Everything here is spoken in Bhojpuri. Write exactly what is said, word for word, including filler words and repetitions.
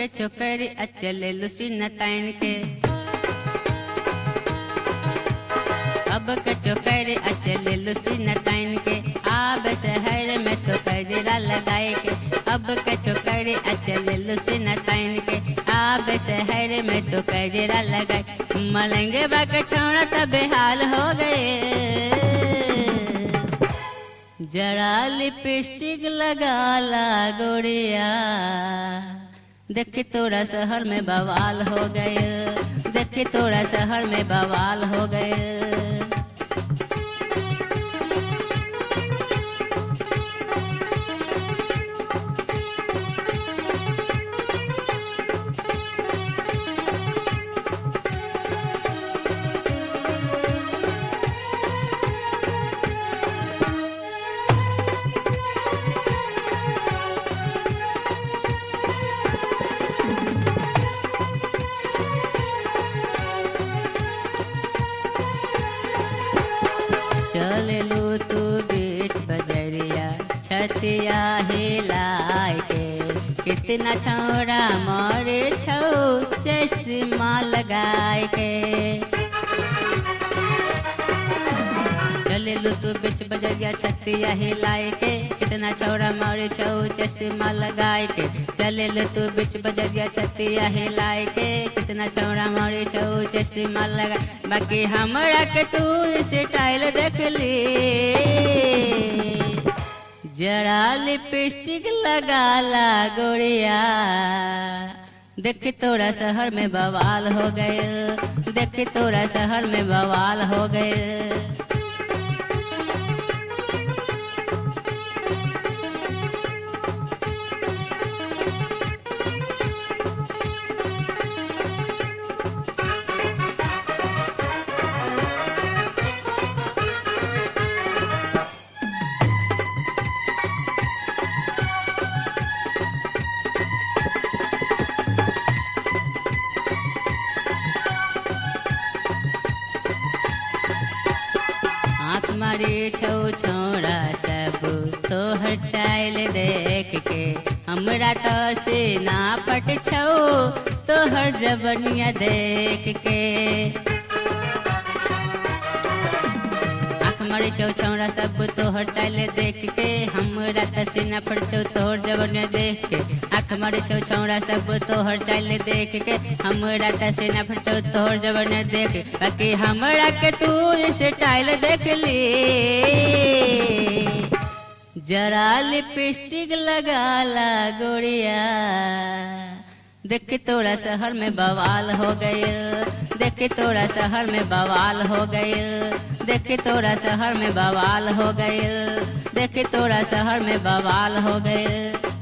के छोकरी अचले लुसी न ताइन के अब के छोकरी अचले लुसी न ताइन के आब शहर में तो कजरा लगाए के अब के छोकरी अचले लुसी न ताइन के आब शहर में तो कजरा लगाए मलेंगे बाके छोड़ा तब बेहाल हो गए जरा लिपस्टिक लगा ला गोरिया देखी तोरा शहर में बवाल हो गए देखी तोरा शहर में बवाल हो गए चललू तू बीच बजरिया छतिया हिलाए के कितना छोड़ा मोरे छौ चश्मा लगाए के चललू तू बीच बजरिया छतिया हिलाए के कितना छोड़ा मोरे छौ चश्मा लगाए के चललू तू बीच बजरिया छतिया हिलाए के कितना छोड़ा मोरे छौ चश्मा लगा बाकी हमरा के तू स्टाइल देख ली जरा लिपस्टिक लगा ला गोरिया देखी तोरा शहर में बवाल हो गए देखी तोरा शहर में बवाल हो गए हमारी छौ छोड़ा सब तोहर चाइल देख के हमरा तो सीना पट छौ तोहर जबनिया देख के हमारी छौ छोड़ा सब तोहर चाइल देख के हमरा तो सीना पट छौ तोहर जबनिया देख के हमारी छौ छोड़ा सब तोहर चाइल देख के हमरा तो सीना पट छौ तोहर जबनिया देख बाकी हमरा के तू स्टाइल देख ली जरा लिपस्टिक लगा ला गोरिया देखी तोरा शहर में बवाल हो गए देखी तोरा शहर में बवाल हो गए देखी तोरा शहर में बवाल हो गए देखी तोरा शहर में बवाल हो गए